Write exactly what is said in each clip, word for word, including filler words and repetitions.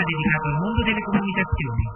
dedicato al mondo delle comunicazioni.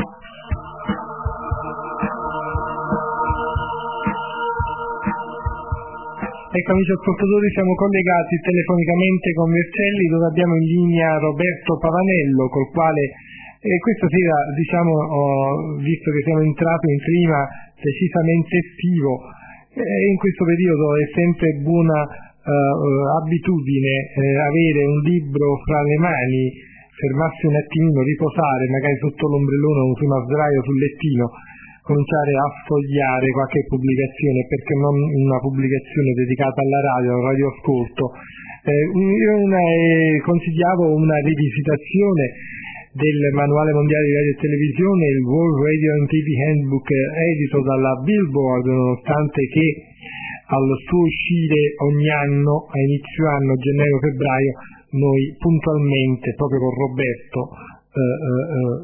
Ecco amici ascoltatori, siamo collegati telefonicamente con Vercelli, dove abbiamo in linea Roberto Pavanello, col quale eh, questa sera, diciamo, oh, visto che siamo entrati in clima decisamente estivo, eh, in questo periodo è sempre buona eh, abitudine eh, avere un libro fra le mani, fermarsi un attimino, riposare magari sotto l'ombrellone o su una sdraio sul lettino, cominciare a sfogliare qualche pubblicazione, perché non una pubblicazione dedicata alla radio, al radioascolto. Eh, io una, eh, consigliavo una rivisitazione del manuale mondiale di radio e televisione, il World Radio and T V Handbook, edito dalla Billboard, nonostante che al suo uscire ogni anno, a inizio anno, gennaio-febbraio, noi puntualmente, proprio con Roberto, Uh, uh, uh,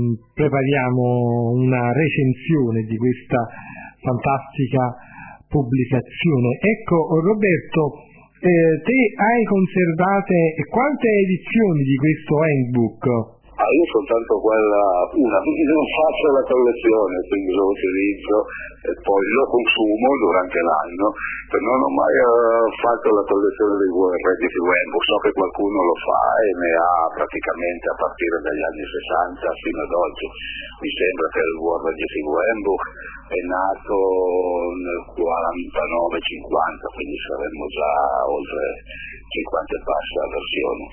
prepariamo una recensione di questa fantastica pubblicazione. Ecco Roberto, eh, te hai conservate quante edizioni di questo handbook? Ah, io soltanto quella, una, non faccio la collezione, quindi lo utilizzo e poi lo consumo durante l'anno, però non ho mai uh, fatto la collezione dei World Radio T V Handbook. So che qualcuno lo fa e ne ha praticamente a partire dagli anni sessanta fino ad oggi. Mi sembra che il World Radio T V Handbook è nato nel quarantanove cinquanta, quindi saremmo già oltre cinquanta e passa versioni.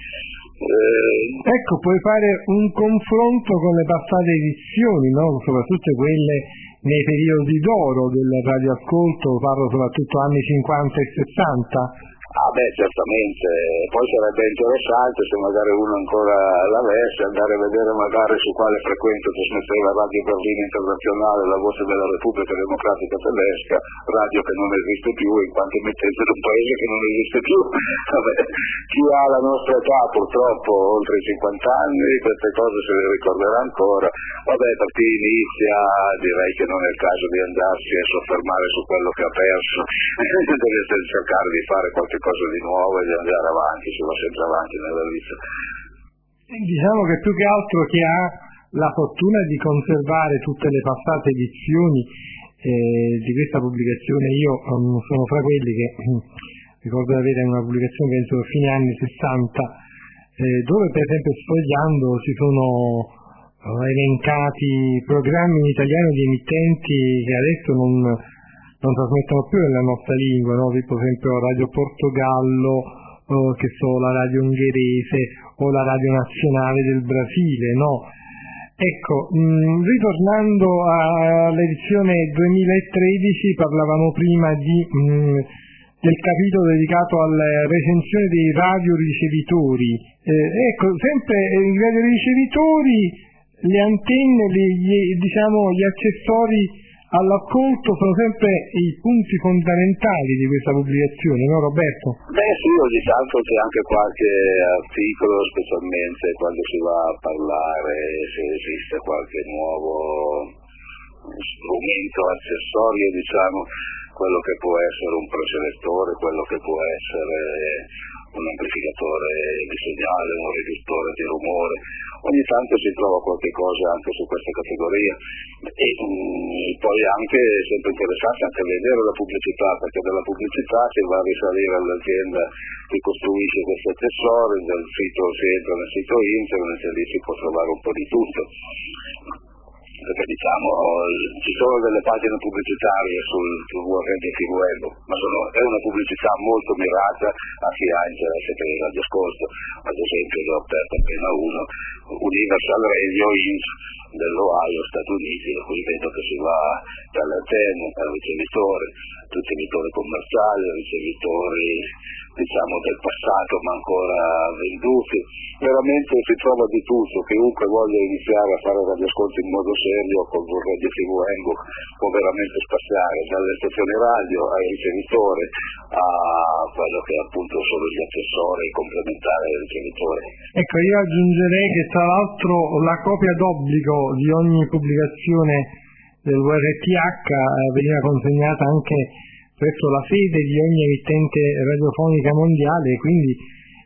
Eh, ecco, puoi fare un confronto con le passate edizioni, no? Soprattutto quelle nei periodi d'oro del radioascolto, parlo soprattutto anni cinquanta e sessanta. Ah beh, certamente, poi sarebbe interessante se magari uno ancora l'avesse, andare a vedere magari su quale frequenza trasmetteva Radio Berlino Internazionale, la voce della Repubblica Democratica Tedesca, radio che non esiste più in quanto emittente di un paese che non esiste più. Vabbè, chi ha la nostra età purtroppo oltre i cinquanta anni queste cose se le ricorderà ancora. Vabbè, per chi inizia direi che non è il caso di andarsi a soffermare su quello che ha perso, deve cercare di fare qualche cosa di nuovo e di andare avanti, si va sempre avanti nella vita. Diciamo che più che altro chi ha la fortuna di conservare tutte le passate edizioni eh, di questa pubblicazione, io um, sono fra quelli che um, ricordo di avere una pubblicazione penso a fine anni sessanta eh, dove per esempio sfogliando ci sono uh, elencati programmi in italiano di emittenti che adesso non non trasmettono più nella nostra lingua, no? Per esempio Radio Portogallo, oh, che so, la radio ungherese o la radio nazionale del Brasile, no? Ecco, mh, ritornando all'edizione duemilatredici, parlavamo prima di, mh, del capitolo dedicato alla recensione dei radioricevitori. Eh, ecco, sempre i radioricevitori, le antenne, le, gli, diciamo, gli accessori all'ascolto sono sempre i punti fondamentali di questa pubblicazione, no Roberto? Beh sì, ogni tanto c'è anche qualche articolo, specialmente quando si va a parlare se esiste qualche nuovo strumento, accessorio, diciamo, quello che può essere un procelettore, quello che può essere un amplificatore di segnale, un riduttore di rumore. Ogni tanto si trova qualche cosa anche su questa categoria e mh, poi anche è sempre interessante anche vedere la pubblicità, perché dalla pubblicità si va a risalire all'azienda che costruisce questi accessori, dal sito si entra nel sito internet e lì si può trovare un po' di tutto. Perché diciamo ci sono delle pagine pubblicitarie sul, sul World Radio T V Handbook, ma sono, è una pubblicità molto mirata a chi ha interesse per il radioascolto. Ad esempio ne ho aperto appena uno, Universal Radio Inc dell'Ohio, Stati Uniti, da cui vedo che si va dalle antenne al ricevitore, ricevitori commerciali, ricevitori diciamo del passato ma ancora venduti. Veramente si trova di tutto, chiunque voglia iniziare a fare radioascolto in modo serio con un Radio T V Handbook può veramente spaziare dalle stazioni radio ai ricevitori a quello che appunto sono gli accessori complementari al ricevitore. Ecco, io aggiungerei che tra l'altro la copia d'obbligo di ogni pubblicazione del W R T H veniva consegnata anche presso la sede di ogni emittente radiofonica mondiale, quindi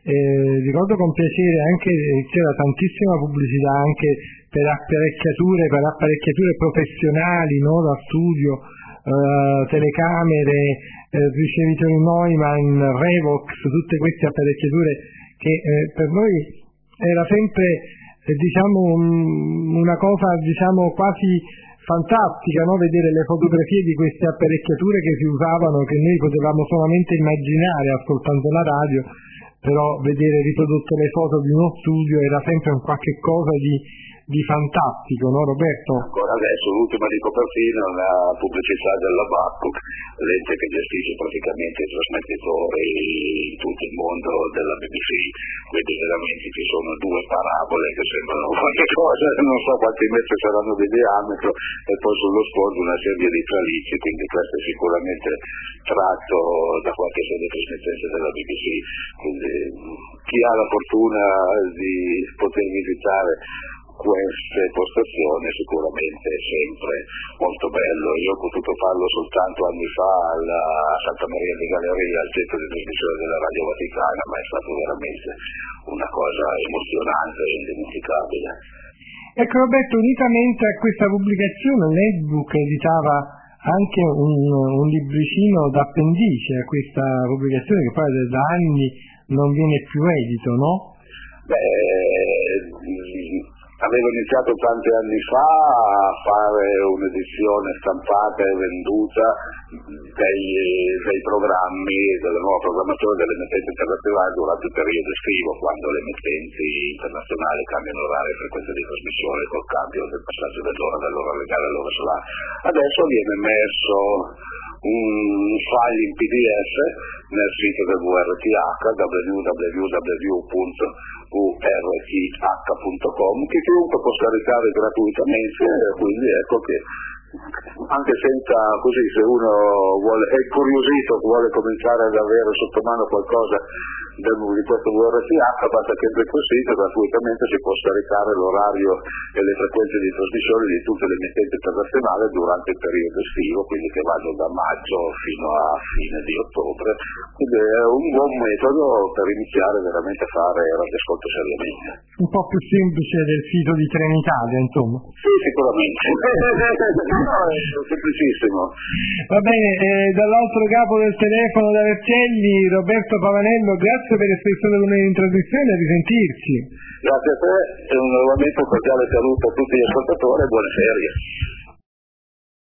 eh, ricordo con piacere anche c'era tantissima pubblicità anche per apparecchiature, per apparecchiature professionali, no? Da studio, eh, telecamere, eh, ricevitori Neumann, Revox, tutte queste apparecchiature che eh, per noi era sempre eh, diciamo un, una cosa diciamo quasi fantastica, no? Vedere le fotografie di queste apparecchiature che si usavano, che noi potevamo solamente immaginare ascoltando la radio, però vedere riprodotte le foto di uno studio era sempre un qualche cosa di, di fantastico, no Roberto? Ancora adesso l'ultima di copertina è una pubblicità della Babcock, l'ente che gestisce praticamente i trasmettitori in tutto il mondo della B B C, quindi veramente ci sono due parabole che sembrano qualche cosa, non so quanti metri saranno di diametro, e poi sullo sfondo una serie di tralicci, quindi questo è sicuramente tratto da qualche sede trasmittente della B B C, quindi chi ha la fortuna di poter visitare queste postazioni sicuramente è sempre molto bello. Io ho potuto farlo soltanto anni fa alla Santa Maria di Galleria, al centro di trasmissione della Radio Vaticana, ma è stato veramente una cosa emozionante e indimenticabile. Ecco Roberto, unitamente a questa pubblicazione l'Edbook editava anche un, un libricino d'appendice a questa pubblicazione che poi da anni non viene più edito, no? Beh, avevo iniziato tanti anni fa a fare un'edizione stampata e venduta dei, dei programmi, della nuova programmazione delle emittenti internazionali durante il periodo estivo, quando le emittenti internazionali cambiano orario e frequenza di trasmissione col cambio del passaggio dell'ora dall'ora legale all'ora solare. Adesso viene messo un file in P D F nel sito del W R T H, w w w punto u r t h punto com, che chiunque può scaricare gratuitamente, quindi ecco che anche senza, così, se uno vuole, è curiosito, vuole cominciare ad avere sotto mano qualcosa del, di questo W R T H, basta che entri sul sito, gratuitamente si può scaricare l'orario e le frequenze di trasmissione di tutte le emittenti internazionali durante il periodo estivo, quindi che vanno da maggio fino a fine di ottobre, quindi è un buon metodo per iniziare veramente a fare radioascolto seriamente. Un po' più semplice del sito di Trenitalia, insomma. Sì, sicuramente. No, è semplicissimo. Va bene, eh, dall'altro capo del telefono da Vercelli, Roberto Pavanello, grazie per essere stato con noi in trasmissione, a risentirci. Grazie a te e un nuovamente un cordiale saluto a tutti gli ascoltatori e buone ferie.